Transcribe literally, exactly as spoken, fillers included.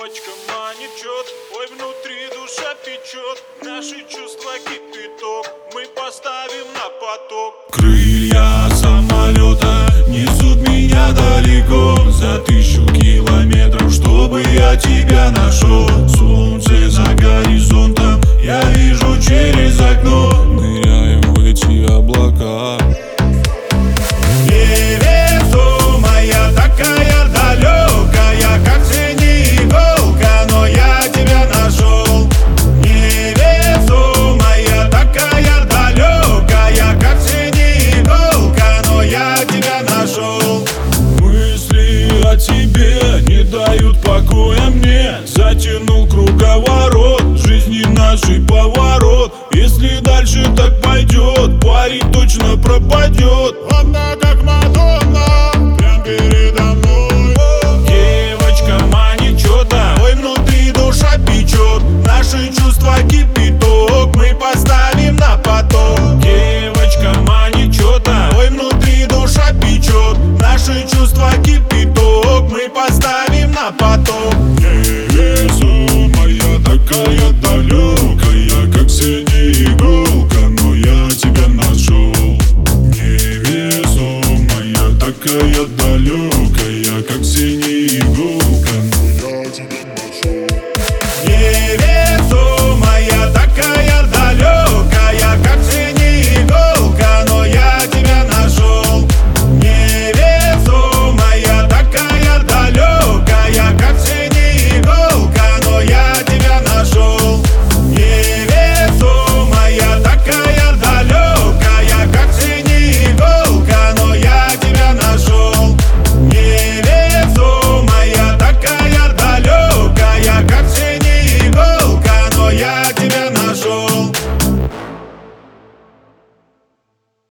Точка манит чет, ой, внутри душа печет. Наши чувства кипяток, мы поставим на поток. Крылья самолета несут меня далеко, за тысячу километров, чтобы я тебя нашел. Солнце за горизонтом, я вижу через окно. Ныряем в эти облака. Невесомая, такая далекая, как синеголка, но я тебя нашел. Невесомая, такая далекая, как синеголка, но я тебя нашел. Мысли о тебе не дают покоя мне. Затянул круговорот, жизни нашей поворот. Если дальше так пойдет, парень точно пропадет. Одна как Мадонна, прям передо мной.